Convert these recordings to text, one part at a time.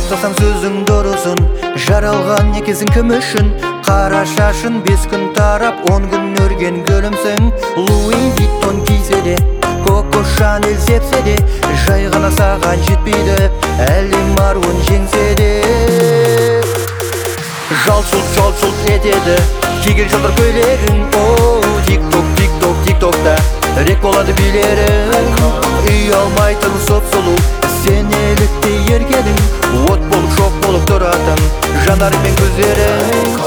Тоқтасам сөзің дұрысын, жаралған екесің кім үшін? Қара шашын 5 күн тарап, 10 күн өрген гүлімсің. Луи Виттон кисе де, Коко Шанель сепсе де, жай ғана саған жетпейді, әлем аруын жеңсе де. Жалт-жұлт етеді киген жылдар көйлегің. Тик-ток-да рек болады билерің. Үй алмайтын соп-сұлу, сен елікте еркедің. От болып шоқ болып тұратын жанарың мен көздерің.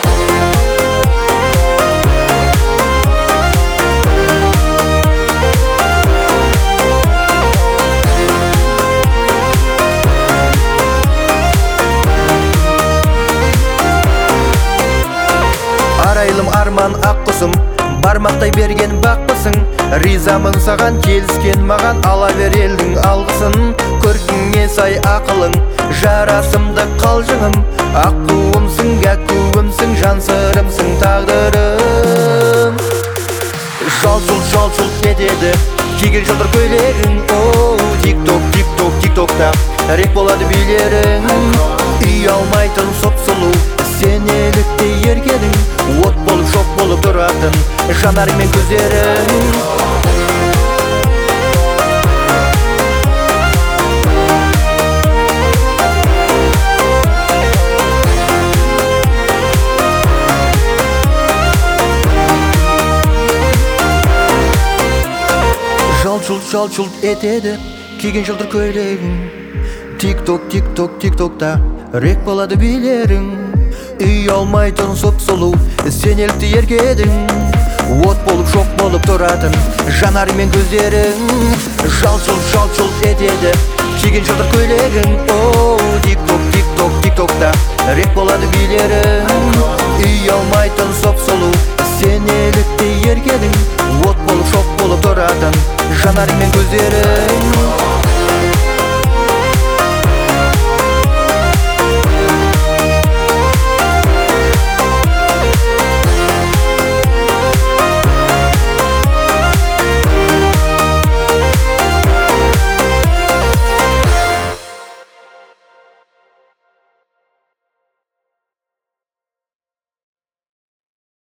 Арайлым арман ақ құсым, бармақтай берген бақпысың. Ризамын саған келіскен маған, ала бер елдің алғысын. Көркіңе сай ақылың, жарасымды қалжыңым. Аққуымсың, әкуімсің, жан сырымсың, тағдырым. Жалт-жұлт етеді киген жылдар көйлегің. Тик-ток-да рек болады билерің. Үй алмайтын соп-сұлу, сен елікте еркедің. От болып шоқ болып тұратын жанарың мен көздерің. Жалт-жұлт етеді киген жылдар көйлегің. Тик-ток-да рек болады билерің. Үй алмайтын соп-сұлу, сен елікте еркедің. От болып шоқ болып тұратын жанарың мен көздерің. Жалт-жұлт етеді киген жылдар көйлегің. Тик-ток-да рек болады билерің. Үй алмайтын соп-сұлу, сен елікте еркедің. От болып шоқ болып тұратын жанарың мен көздерің.